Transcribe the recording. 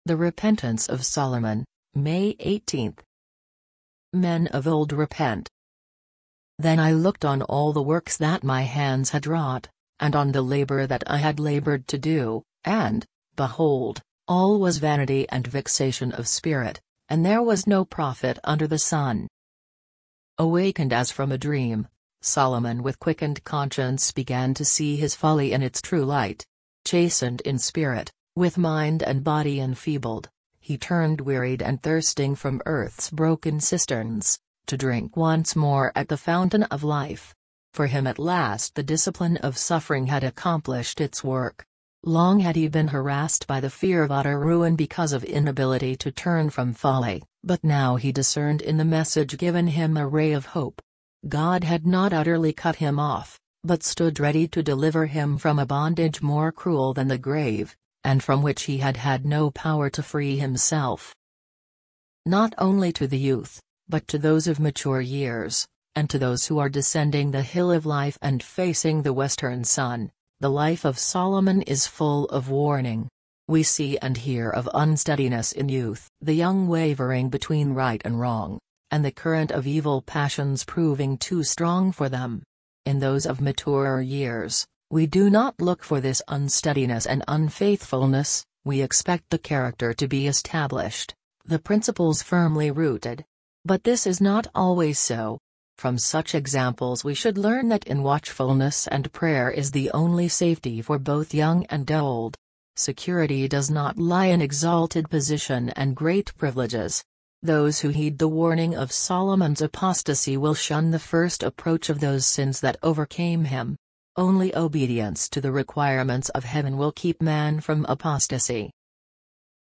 The Repentance of Solomon, May 18. Men of old repent. Then I looked on all the works that my hands had wrought, and on the labor that I had labored to do, and, behold, all was vanity and vexation of spirit, and there was no profit under the sun. Awakened as from a dream, Solomon with quickened conscience began to see his folly in its true light. Chastened in spirit, with mind and body enfeebled, he turned wearied and thirsting from earth's broken cisterns, to drink once more at the fountain of life. For him at last the discipline of suffering had accomplished its work. Long had he been harassed by the fear of utter ruin because of inability to turn from folly, but now he discerned in the message given him a ray of hope. God had not utterly cut him off, but stood ready to deliver him from a bondage more cruel than the grave, and from which he had had no power to free himself. Not only to the youth, but to those of mature years, and to those who are descending the hill of life and facing the western sun, the life of Solomon is full of warning. We see and hear of unsteadiness in youth, the young wavering between right and wrong, and the current of evil passions proving too strong for them. In those of maturer years, we do not look for this unsteadiness and unfaithfulness, we expect the character to be established, the principles firmly rooted. But this is not always so. From such examples we should learn that in watchfulness and prayer is the only safety for both young and old. Security does not lie in exalted position and great privileges. Those who heed the warning of Solomon's apostasy will shun the first approach of those sins that overcame him. Only obedience to the requirements of heaven will keep man from apostasy.